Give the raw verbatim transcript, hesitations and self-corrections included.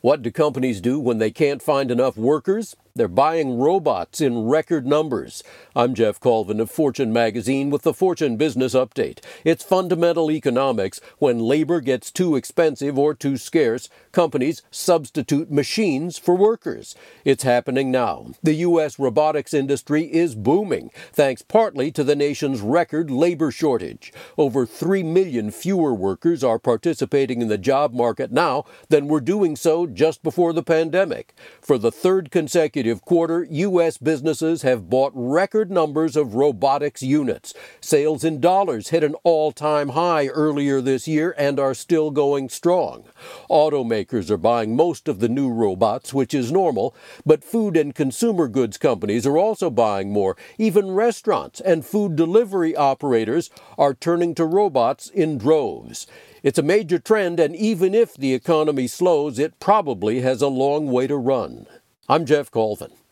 What do companies do when they can't find enough workers? They're buying robots in record numbers. I'm Jeff Colvin of Fortune Magazine with the Fortune Business Update. It's fundamental economics. When labor gets too expensive or too scarce, companies substitute machines for workers. It's happening now. The U S robotics industry is booming, thanks partly to the nation's record labor shortage. Over three million fewer workers are participating in the job market now than were doing so just before the pandemic. For the third consecutive quarter, U S businesses have bought record numbers of robotics units. Sales in dollars hit an all-time high earlier this year and are still going strong. Automakers are buying most of the new robots, which is normal, but food and consumer goods companies are also buying more. Even restaurants and food delivery operators are turning to robots in droves. It's a major trend, and even if the economy slows, it probably has a long way to run. I'm Jeff Colvin.